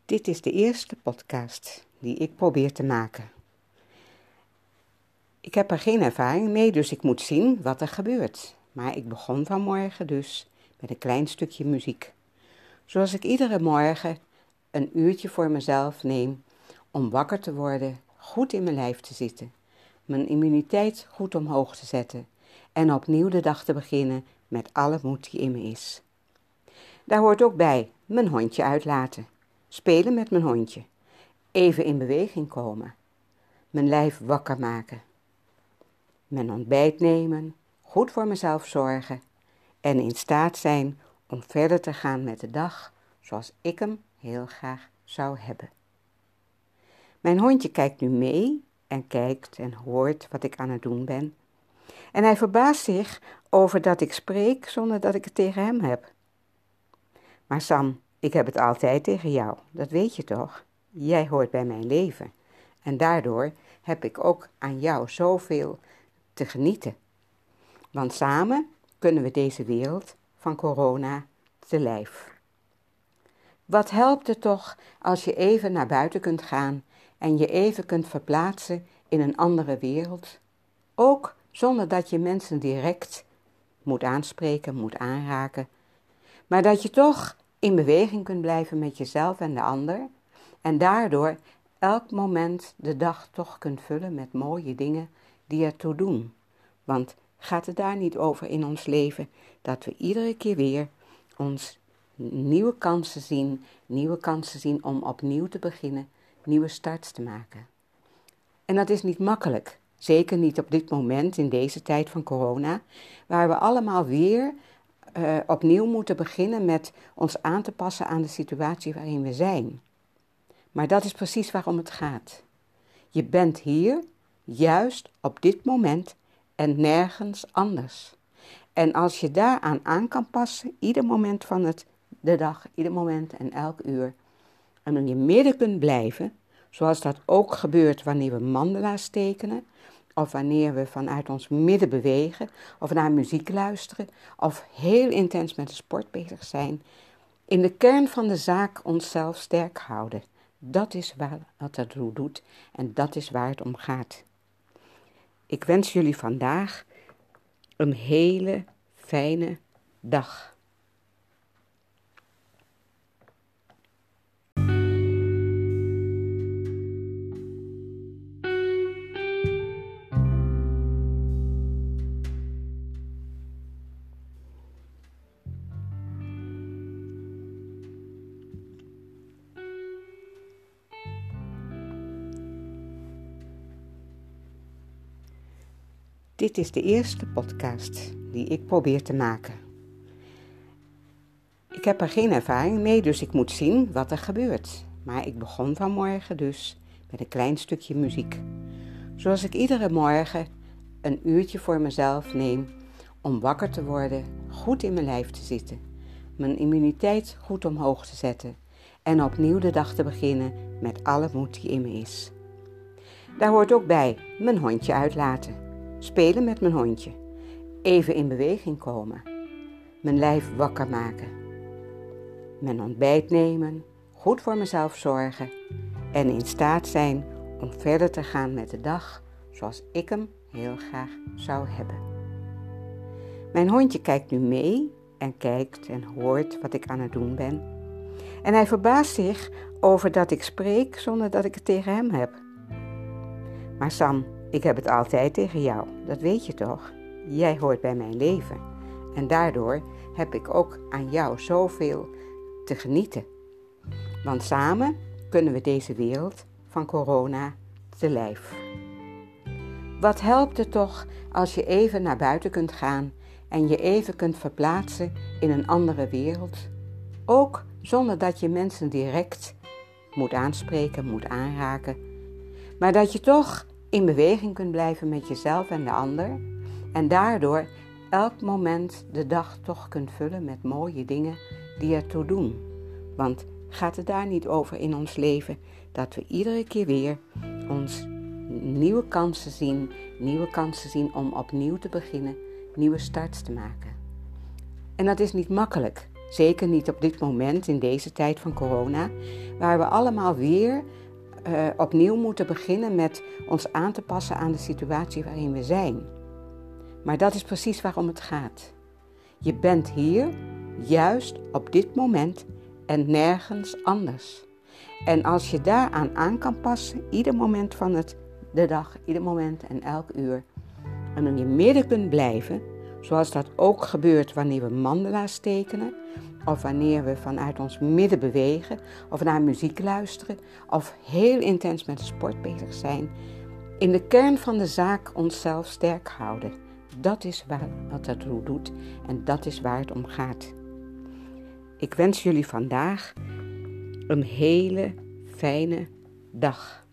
Dit is de eerste podcast die ik probeer te maken. Ik heb er geen ervaring mee, dus ik moet zien wat er gebeurt. Maar ik begon vanmorgen dus met een klein stukje muziek. Zoals ik iedere morgen een uurtje voor mezelf neem om wakker te worden, goed in mijn lijf te zitten, mijn immuniteit goed omhoog te zetten en opnieuw de dag te beginnen met alle moed die in me is. Daar hoort ook bij mijn hondje uitlaten, spelen met mijn hondje, even in beweging komen, mijn lijf wakker maken, mijn ontbijt nemen, goed voor mezelf zorgen en in staat zijn om verder te gaan met de dag zoals ik hem heel graag zou hebben. Mijn hondje kijkt nu mee en kijkt en hoort wat ik aan het doen ben. En hij verbaast zich over dat ik spreek zonder dat ik het tegen hem heb. Maar Sam, ik heb het altijd tegen jou, dat weet je toch? Jij hoort bij mijn leven. En daardoor heb ik ook aan jou zoveel te genieten. Want samen kunnen we deze wereld van corona te lijf. Wat helpt het toch als je even naar buiten kunt gaan en je even kunt verplaatsen in een andere wereld? Ook zonder dat je mensen direct moet aanspreken, moet aanraken. Maar dat je toch in beweging kunt blijven met jezelf en de ander. En daardoor elk moment de dag toch kunt vullen met mooie dingen die ertoe doen. Want gaat het daar niet over in ons leven dat we iedere keer weer ons nieuwe kansen zien om opnieuw te beginnen, nieuwe starts te maken. En dat is niet makkelijk, zeker niet op dit moment in deze tijd van corona, waar we allemaal weer opnieuw moeten beginnen met ons aan te passen aan de situatie waarin we zijn. Maar dat is precies waarom het gaat. Je bent hier, juist op dit moment en nergens anders. En als je daaraan aan kan passen, ieder moment van de dag, ieder moment en elk uur, en in je midden kunt blijven, zoals dat ook gebeurt wanneer we mandala's tekenen, of wanneer we vanuit ons midden bewegen, of naar muziek luisteren, of heel intens met de sport bezig zijn, in de kern van de zaak onszelf sterk houden. Dat is wat het doet en dat is waar het om gaat. Ik wens jullie vandaag een hele fijne dag. Dit is de eerste podcast die ik probeer te maken. Ik heb er geen ervaring mee, dus ik moet zien wat er gebeurt. Maar ik begon vanmorgen dus met een klein stukje muziek. Zoals ik iedere morgen een uurtje voor mezelf neem om wakker te worden, goed in mijn lijf te zitten, mijn immuniteit goed omhoog te zetten en opnieuw de dag te beginnen met alle moed die in me is. Daar hoort ook bij mijn hondje uitlaten. Spelen met mijn hondje, even in beweging komen, mijn lijf wakker maken, mijn ontbijt nemen, goed voor mezelf zorgen en in staat zijn om verder te gaan met de dag zoals ik hem heel graag zou hebben. Mijn hondje kijkt nu mee en kijkt en hoort wat ik aan het doen ben. En hij verbaast zich over dat ik spreek zonder dat ik het tegen hem heb. Maar Sam, ik heb het altijd tegen jou, dat weet je toch? Jij hoort bij mijn leven. En daardoor heb ik ook aan jou zoveel te genieten. Want samen kunnen we deze wereld van corona te lijf. Wat helpt het toch als je even naar buiten kunt gaan en je even kunt verplaatsen in een andere wereld? Ook zonder dat je mensen direct moet aanspreken, moet aanraken. Maar dat je toch in beweging kunt blijven met jezelf en de ander. En daardoor elk moment de dag toch kunt vullen met mooie dingen die ertoe doen. Want gaat het daar niet over in ons leven dat we iedere keer weer ons nieuwe kansen zien om opnieuw te beginnen, nieuwe starts te maken. En dat is niet makkelijk, Zeker niet op dit moment, in deze tijd van corona, waar we allemaal weer opnieuw moeten beginnen met ons aan te passen aan de situatie waarin we zijn. Maar dat is precies waarom het gaat. Je bent hier, juist op dit moment en nergens anders. En als je daaraan aan kan passen, ieder moment van de dag, ieder moment en elk uur, en in je midden kunt blijven, zoals dat ook gebeurt wanneer we mandala's tekenen, of wanneer we vanuit ons midden bewegen, of naar muziek luisteren, of heel intens met de sport bezig zijn, in de kern van de zaak onszelf sterk houden. Dat is wat het ertoe doet en dat is waar het om gaat. Ik wens jullie vandaag een hele fijne dag.